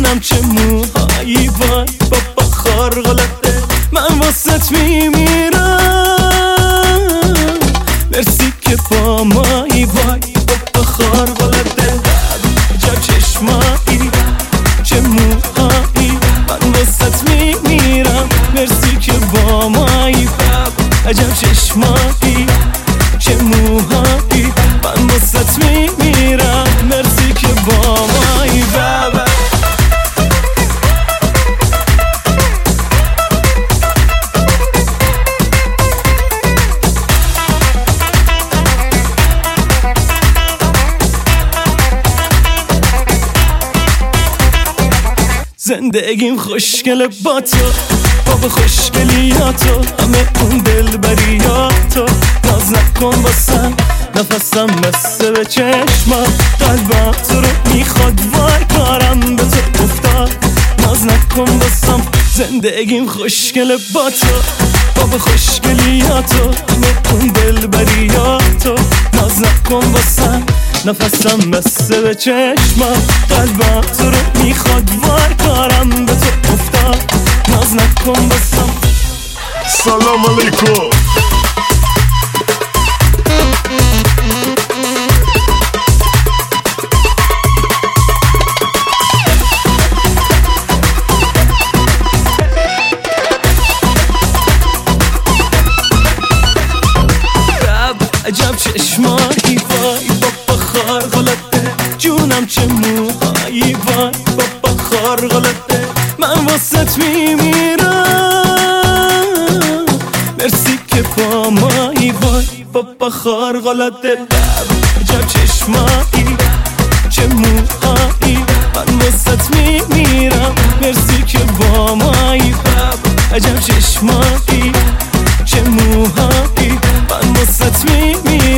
جونم چه موهایی وای بابا خارق‌العاده من واسط میمیرم مرسی که با مایی وای بابا خارق‌العاده عجب چشمایی چه موهایی من واسط میمیرم مرسی که با مایی عجب چشمایی چه موهایی من واسط میمیرم مرسی که با مایی بابا زندگیم خوشگله با تو بابا خوشگلیاتو همه اون دلبریاتو ناز نکن واسم نفسم مثل به چشمم قلبم تو رو میخواد وای کارم به تو افتاد ناز نکن واسم زندگیم خوشگله با تو بابا خوشگلیاتو همه اون دلبریاتو ناز نکن واسم نفسم مثل به چشمم قلبم تو رو میخواد وای کارم به تو افتاد ناز نکن واسم سلام علیکم عجب چشمایی وای بابا خارق‌العاده جونم چه موهایی وای بابا خارق‌العاده من واسط میمیرم مرسی که با مایی وای بابا خارق‌العاده عجب چشمایی چه موهایی من واسط میمیرم مرسی که با مایی عجب چشمایی چه موهایی من واسط میمیرم